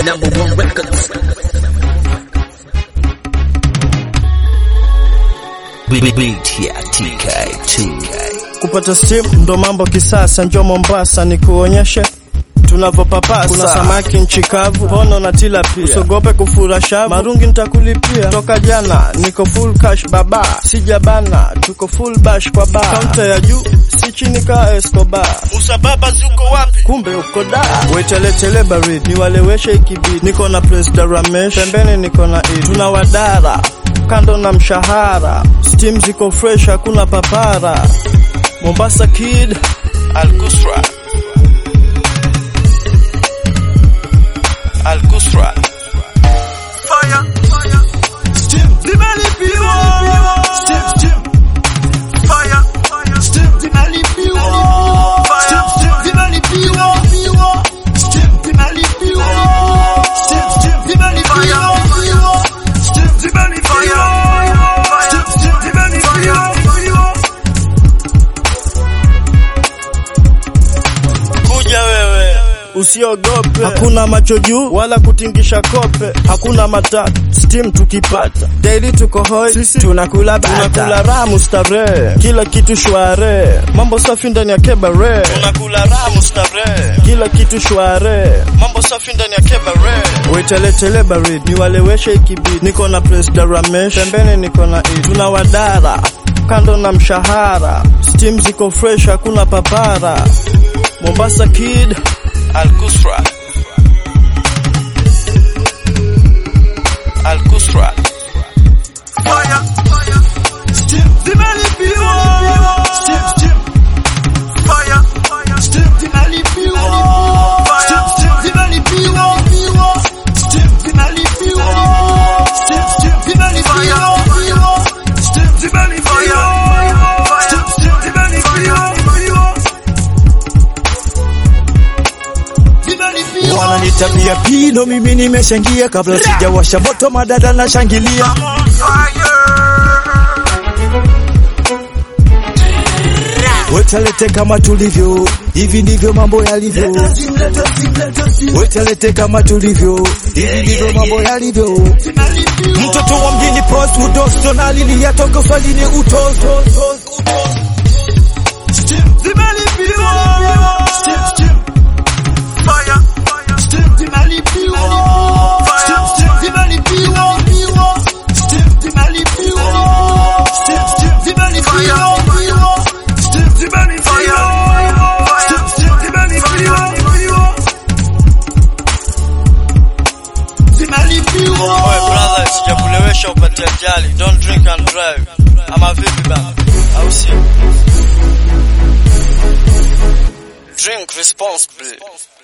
#1 records. TK2. Kupata steam ndo mambo kisasa, njoo Mombasa nikuonyeshe tunavyopapasa. Kuna samaki nchi kavu, pono na tilapia, usogope kufura shavu, marungi nitakulipia. Toka jana niko full cash baba, sijabana tuko full bash kwa bar. Counter ya juu si chini ka Escobar. Musa baba zuko wapi? Kumbe uko da. Weteletele baridi niwaleweshe ikibidi. Niko na President Ramesh, pembeni niko na Eid. Tunawadara kando na mshahara, steam ziko fresh hakuna papara. Mombasa Kid Al-Kusra Al-Kusra Fire Steam Dimalipiwa Steam Fire Steam Dimalipiwa Steam Dimalipiwa Steam Dimalipiwa Steam Dimalipiwa Steam Dimalipiwa Steam Dimalipiwa. Kuja wewe usiogope, hakuna macho juu wala kutingisha kope, hakuna matatu steam tukipata. Daily tuko hoi, sisi tunakula bata, tunakula ramu starehe, kila kitu shware, mambo safi ndani ya kebare. Tunakula ramu starehe, kila kitu shware, mambo safi ndani ya kebare. Weteletele baridi niwaleweshe ikibidi. Niko na President Ramesh, pembeni niko na Eid. Tunawadara kando na mshahara, steam ziko fresh hakuna papara. Mombasa Kid Al-Kusra Al-Kusra Fire Steam Dimalipiwa Steam Fire Steam Dimalipiwa Steam Dimalipiwa Steam Dimalipiwa Steam Dimalipiwa Steam Dimalipiwa Steam Dimalipiwa. Wananitabia pino, mimi nimeshangia kabla sijawasha moto, madada na shangilia. Wetalete kama tulivyo, hivi ndivyo mambo yalivyo. Wetalete kama tulivyo, hivi ndivyo mambo yalivyo. Mtoto wa mjini post utosto na lili ya toka swalini utosto. Oye brother, sijakulewesha upate ajali. Don't drink and drive. Ama vipi bana? Au si? Drink responsibly.